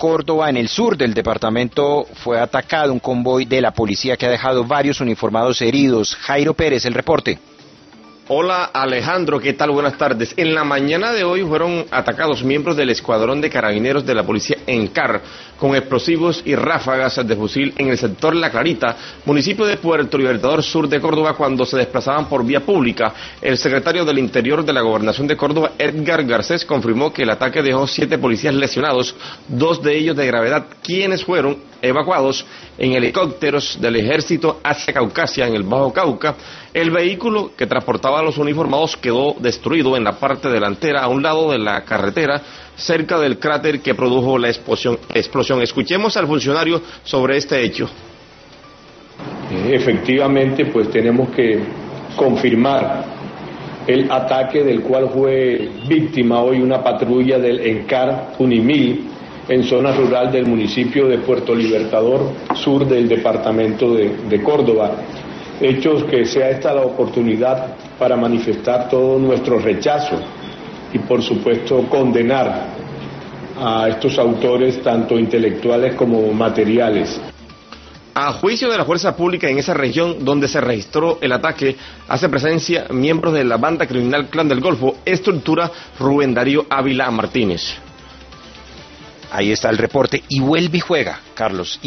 Córdoba, en el sur del departamento, fue atacado un convoy de la policía que ha dejado varios uniformados heridos. Jairo Pérez, el reporte. Hola Alejandro, ¿qué tal? Buenas tardes. En la mañana de hoy fueron atacados miembros del escuadrón de carabineros de la policía ENCAR con explosivos y ráfagas de fusil en el sector La Clarita, municipio de Puerto Libertador, sur de Córdoba, cuando se desplazaban por vía pública. El secretario del Interior de la Gobernación de Córdoba, Edgar Garcés, confirmó que el ataque dejó 7 policías lesionados, 2 de ellos de gravedad, quienes fueron evacuados en helicópteros del ejército hacia Caucasia, en el Bajo Cauca. El vehículo que transportaba a los uniformados quedó destruido en la parte delantera, a un lado de la carretera, cerca del cráter que produjo la explosión. Escuchemos al funcionario sobre este hecho. Efectivamente, pues tenemos que confirmar el ataque del cual fue víctima hoy una patrulla del ENCAR Unimil en zona rural del municipio de Puerto Libertador, sur del departamento de Córdoba. Hechos que sea esta la oportunidad para manifestar todo nuestro rechazo y por supuesto condenar a estos autores tanto intelectuales como materiales. A juicio de la fuerza pública en esa región donde se registró el ataque, hace presencia miembros de la banda criminal Clan del Golfo, estructura Rubén Darío Ávila Martínez. Ahí está el reporte, y vuelve y juega, Carlos.